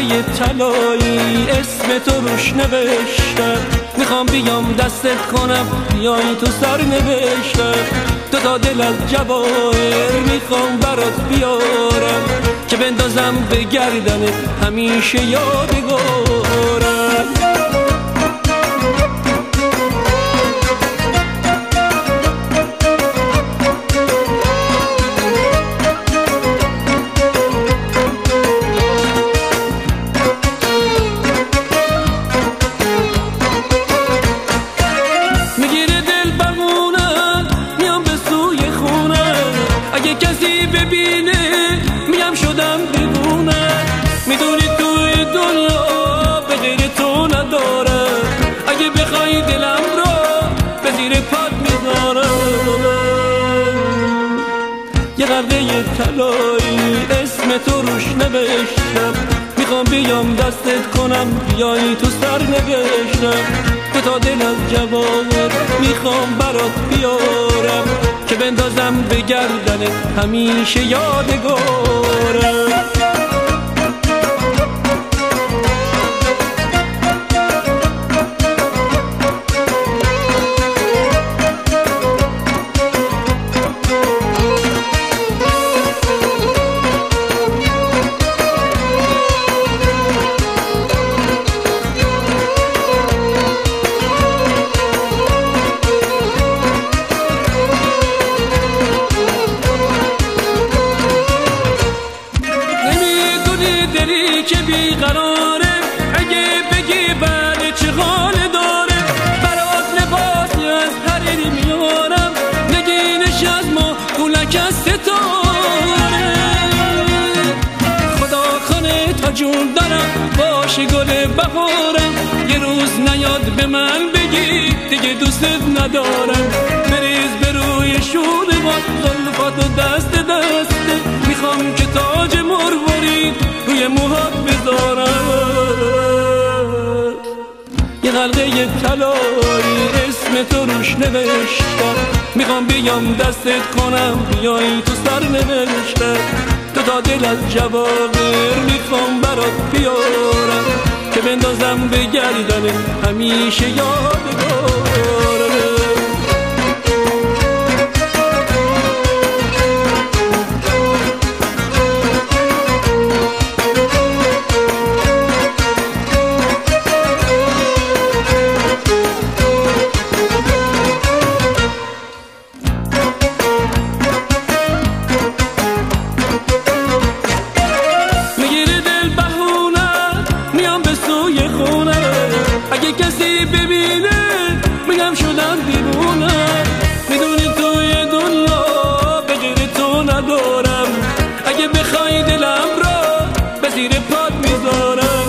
غرقه طلایی اسم تو روش نوشتم، میخوام بیام دستت کنم بیای تو سر نوشتم. دو تا دل از جواهر میخوام برات بیارم که بندازم به گردنت همیشه یادگارم. کسی ببینه میم شدم دیوونه، میدونی توی دنیا به غیر تو نداره، اگه بخوای دلم رو به زیر پات میذارم. یه غرقه طلایی اسم تو روش نوشتم، میخوام بیام دستت کنم بیای تو سر نوشتم. دو تا دل از جواهر میخوام برات بیارم که بندازم به گردنت همیشه یادگارم. که بیقراره اگه بگی بله چه حال داره، برات لباسی از حریری میارم، نگینش از ما گولک از ستاره. خدا کنه تا جون دارم باشه گل بهارم، یه روز نیاد به من بگی دیگه دوستت ندارم. بریز به روی شوربان زلفاتو دست دسته، میخوام که تاج مروارید روی موهات بذارم. یه غرقه طلایی اسم تو روش نوشتم، میخوام بیام دستت کنم بیای تو سر نوشتم. دو تا دل از جواهر میخوام برات بیارم که بندازم به گردنت همیشه یادگارم. اگه کسی ببینه میگم شدم دیوونه، میدونی توی دنیا به غیر تو ندارم، اگه بخوای دلم را به زیر پات میذارم.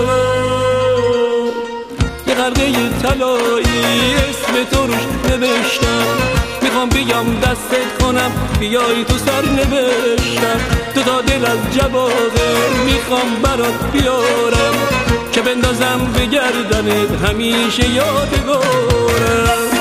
یه غرقه طلایی اسم تو روش نوشتم، میخوام بیام دستت کنم بیای تو سر نوشتم. دو تا دل از جواهر میخوام برات بیارم که بندازم به گردنت همیشه یادگارم.